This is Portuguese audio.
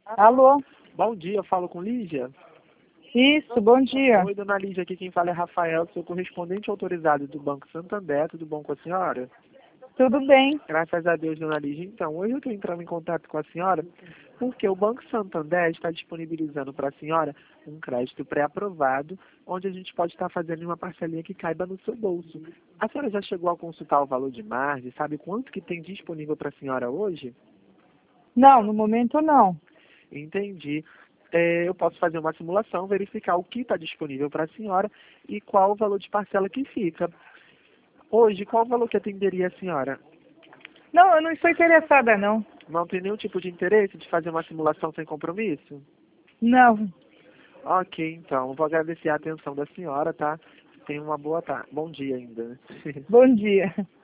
Alô? Bom dia, eu falo com Lígia. Isso, bom dia. Oi, dona Lígia, aqui quem fala é Rafael, sou correspondente autorizado do Banco Santander, tudo bom com a senhora? Tudo bem? Graças a Deus, dona Lígia. Então, hoje eu estou entrando em contato com a senhora porque o Banco Santander está disponibilizando para a senhora um crédito pré-aprovado, onde a gente pode estar fazendo uma parcelinha que caiba no seu bolso. A senhora já chegou a consultar o valor de margem? Sabe quanto que tem disponível para a senhora hoje? Não, no momento não. Entendi. Eu posso fazer uma simulação, verificar o que está disponível para a senhora e qual o valor de parcela que fica. Hoje, qual o valor que atenderia a senhora? Não, eu não estou interessada, não. Não tem nenhum tipo de interesse de fazer uma simulação sem compromisso? Não. Ok, então. Vou agradecer a atenção da senhora, tá? Tenha uma boa tarde. Bom dia ainda. Bom dia.